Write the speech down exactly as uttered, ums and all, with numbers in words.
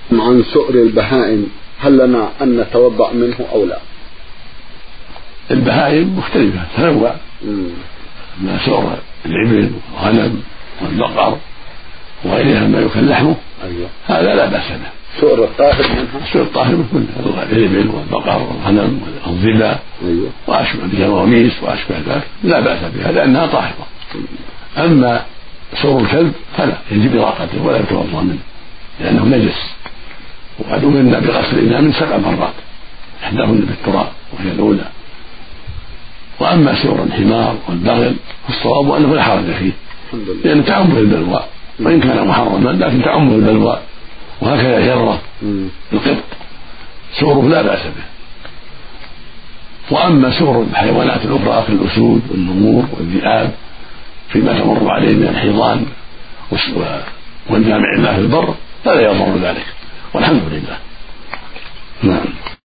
عن سؤر البهائم هل لنا أن نتوضأ منه أو لا؟ البهائم مختلفة تنوع، ما سؤر الإبل والغنم والبقر وغيرها ما يكل لحمه أيوة. هذا لا بأس به. سؤر الطاهر منها؟ سؤر الطاهر من كلها، الإبل والبقر والغنم والظباء أيوة. وأشبه الجواميس وأشبه ذلك لا بأس بها لأنها طاهرة. أما سؤر الكلب فلا يجب إراقته ولا يتوضأ منه لأنه نجس، وقد أمرنا بغسل الإناء من سبع مرات إحداهن بالتراب وهي الأولى. وأما سؤر الحمار والبغل فالصواب أنه لا حرج فيه لأنه تعمه البلوى وإن كان محرما لكن تعمه البلوى، وهكذا الهرة القط سؤره لا بأس به. وأما سؤر الحيوانات الأخرى كالأسود والنمور والذئاب فيما تمر عليه من الحيضان والجامع الله في البر فلا يضر ذلك والحمد لله.